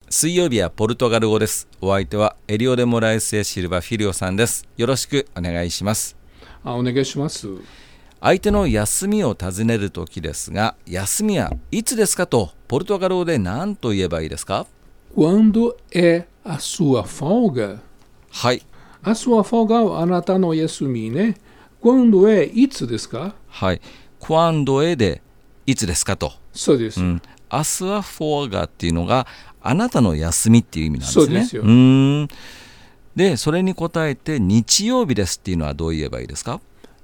水曜日はポルトガル語です。お相手はエリオデ・モラエス・エ・シルバ・フィリオさんです。よろしくお願いします。 お願いします。 相手の休みを尋ねるときですが、休みはいつですかとポルトガル語で何と言えばいいですか？ Quando é a sua folga? はい。 A sua folga はあなたの休みね。Quando é いつですか？ はい。Quando é でいつですかと。 そうです。 A sua folga っていうのがあなたの休みっていう意味なんですね。 そうですよ。 で、それに答えて日曜日ですっていうのはどう言えばいいですか？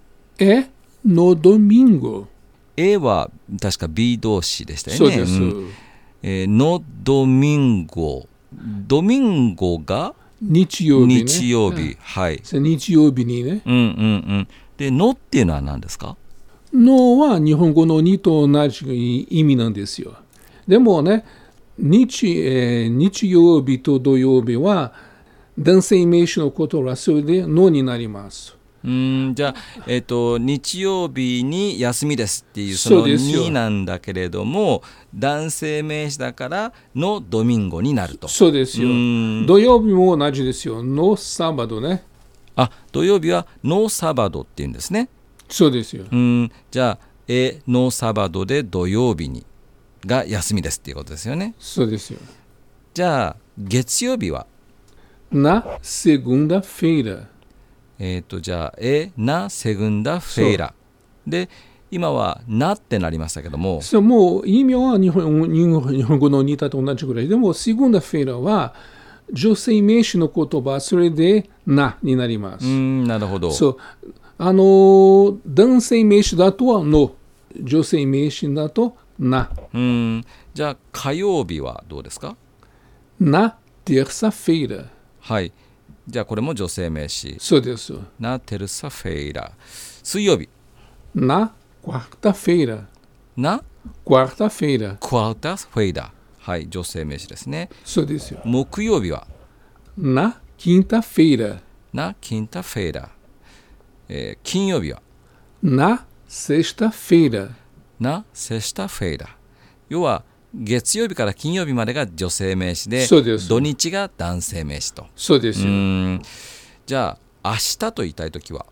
É no domingo. A は確か B 動詞でしたよね。 そうです。 のドミンゴ。ドミンゴが日曜日ね。 日曜日。はい。 日曜日にね。 で、のっていうのは何ですか？ のは日本語のにと同じ意味なんですよ。でもね、日曜日と土曜日は男性名詞のことはそれでのになります。 じゃあ、日曜日に休みですっていうそのになんだけれども、男性名詞だからのドミンゴになると。 そうですよ。土曜日も同じですよ。のサバドね。 土曜日はのサバドっていうんですね。 そうですよ。 じゃあのサバドで土曜日にが休みですっていうことですよね。 そうですよ。 じゃあ月曜日はなsegunda-feira。 じゃあなセグンダフェイラで、今はなってなりましたけども、 そう、もう意味は日本語の似たと同じぐらいでも、segunda-feiraは女性名詞の言葉、それでなになります。 なるほど。 そう、男性名詞だとはの、女性名詞だとな。 じゃあ火曜日はどうですか？ な terça-feira。 はい。じゃあこれも女性名詞。 そうです。 なテルサフェイラ。水曜日。 な quarta-feira。 な quarta-feira。 クワルタフェイラ。はい、女性名詞ですね。 そうですよ。 木曜日はな quinta-feira。 なキンタフェイラ。金曜日はな sexta-feira。 なセシタフェイラ。要は月曜日から金曜日までが女性名詞で、土日が男性名詞と。 そうですよ。 じゃあ明日と言いたいときは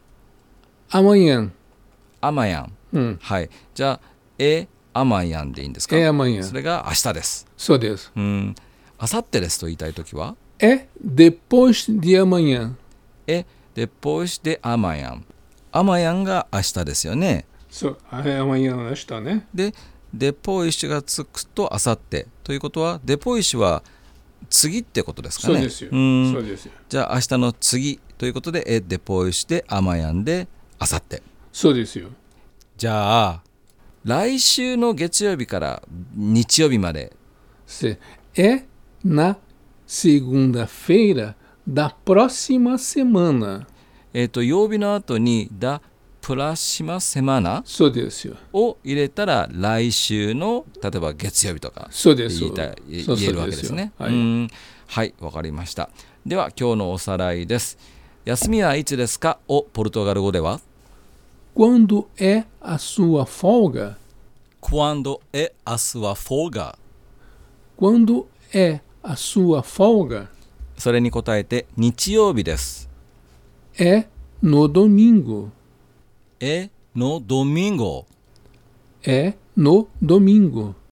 amanhã。 アマヤン。はい。じゃあアマヤンでいいんですか？ amanhã。 それが明日です。 そうです。 明後日ですと言いたいときは depois de amanhã。 depois de amanhã。アマヤンが明日ですよね。 そう、amanhãの明日ね。 でデポイシがつくと明後日ということは、デポイシは次ってことですかね。 そうですよ。そうですよ。 じゃあ明日の次ということでデポイシでアマヤンで明後日。 そうですよ。 じゃあ来週の月曜日から日曜日まで na segunda-feira da próxima semana。 曜日の後にだプラシマセマナそうですよを入れたら来週の例えば月曜日とかそうです言えるわけですね。はい、わかりました。では今日のおさらいです。休みはいつですかをポルトガル語では Quando é a sua folga? Quando é a sua folga? Quando é a sua folga? それに答えて日曜日です。 É no domingo. É no domingo. É no domingo.